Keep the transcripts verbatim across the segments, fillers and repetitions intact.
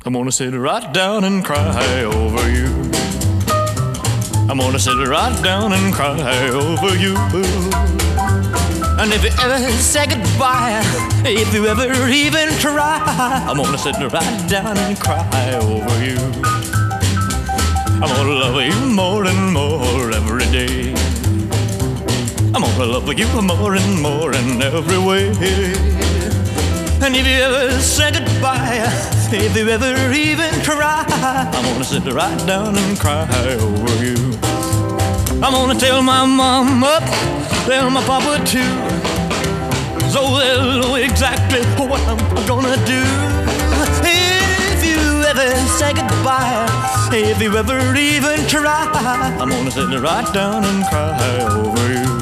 I'm gonna sit right down and cry over you. I'm gonna sit right down and cry over you. And if you ever say goodbye, if you ever even try, I'm gonna sit right down and cry over you. I'm gonna love you more and more every day. I'm gonna love you more and more in every way. And if you ever say goodbye, if you ever even try, I'm gonna sit right down and cry over you. I'm gonna tell my mama, tell my papa too, so they'll know exactly what I'm gonna do. If you ever say goodbye, if you ever even try, I'm gonna sit right down and cry over you.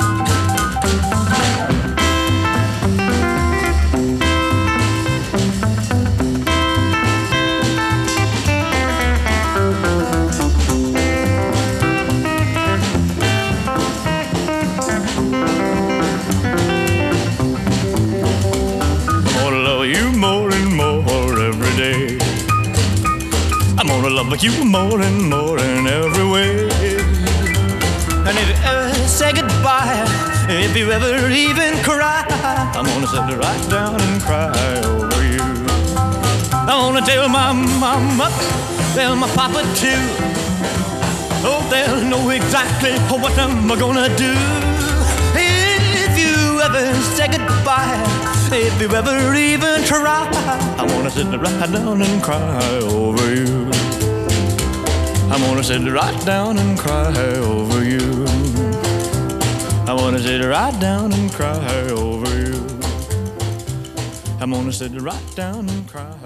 More and more every day. I'm gonna love you more and more in every way. And if you ever say goodbye, if you ever even cry, I'm gonna sit right down and cry over you. I'm gonna tell my mama, tell my papa too, oh, they'll know exactly what I'm gonna do. If you ever say goodbye, if you ever even try, I'm gonna sit right down and cry over you. I'm gonna sit right down and cry over you. I'm gonna sit right down and cry over you. I'm gonna sit right down and cry